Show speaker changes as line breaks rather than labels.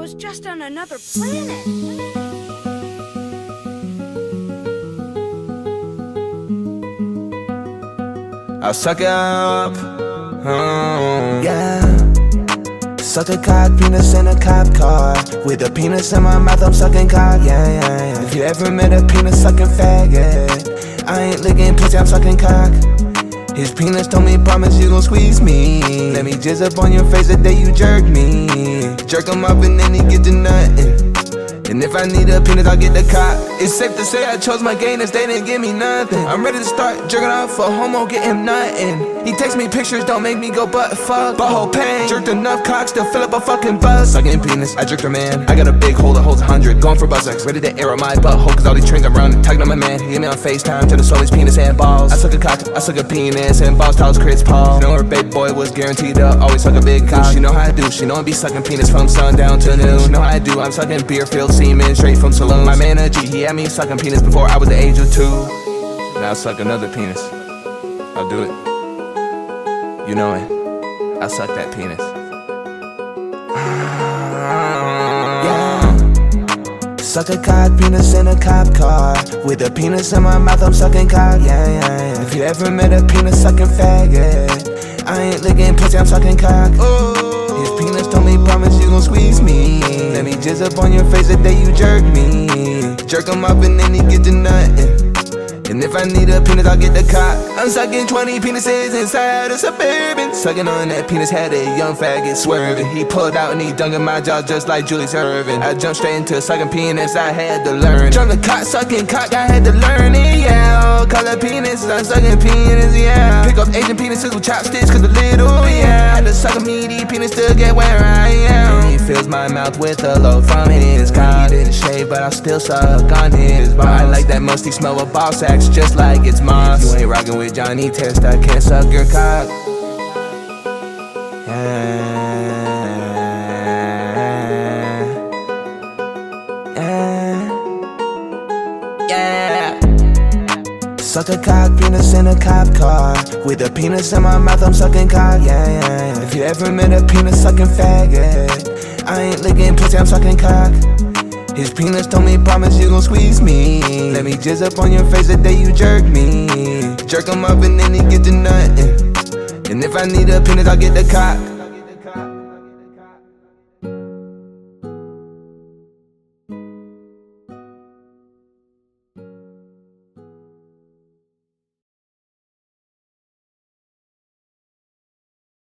was just on another planet.
I'll suck it up, yeah. Suck a cock, penis in a cop car. With a penis in my mouth, I'm sucking cock, yeah. If you ever met a penis sucking faggot, I ain't licking pussy, I'm sucking cock. His penis told me, promise you gon' squeeze me. Let me jizz up on your face the day you jerk me. Jerk him up and then he get to nothing. And if I need a penis, I'll get the cock. It's safe to say I chose my gainers, they didn't give me nothing. I'm ready to start jerking off for homo, get him nothing. He takes me pictures, don't make me go butt fuck. Butthole pain, jerked enough cocks to fill up a fucking bus. Sucking penis, I jerked a man. I got a big hole that holds 100, going for buzz sex. Ready to air on my butthole, cause all these trains I'm running. Tugging on my man, he hit me on FaceTime, to the soul his penis and balls. I suck a cock, I suck a penis, and balls tells Chris Paul. She know her baby boy was guaranteed to always suck a big cock. She know how I do, she know I be sucking penis from sundown to noon. She know how I do, I'm sucking beer-filled semen straight from saloon. My man a G, he had me sucking penis before I was the age of 2. Now I suck another penis, I'll do it. You know it, I suck that penis. Yeah. Suck a cock, penis in a cop car. With a penis in my mouth, I'm sucking cock, yeah. If you ever met a penis sucking faggot, I ain't licking pussy, I'm sucking cock. His penis told me, promise you gon' squeeze me. Let me jizz up on your face the day you jerk me. Jerk him up and then he get to nothing. And if I need a penis, I'll get the cock. I'm sucking 20 penises inside a Suburban. Sucking on that penis, had a young faggot swerving. He pulled out and he dunked my jaw just like Julius Erving. I jumped straight into sucking penis, I had to learn. Jumped the cock, sucking cock, I had to learn it, yeah. All color penis, I'm sucking penis, yeah. Pick up Asian penises with chopsticks, cause the little, yeah. Had to suck a meaty penis to get where I am. And he fills my mouth with a load from his cock. He didn't shave, but I still suck on his balls. I like that musty smell of ball sack, just like it's moss. If you ain't rockin' with Johnny Test, I can't suck your cock. Yeah. Suck a cock, penis in a cop car. With a penis in my mouth, I'm sucking cock, yeah. If you ever met a penis sucking faggot, I ain't licking pussy, I'm sucking cock. His penis told me, promise you gon' squeeze me. Let me jizz up on your face the day you jerk me. Jerk him up and then he get to nothing. And if I need a penis, I'll get the cock.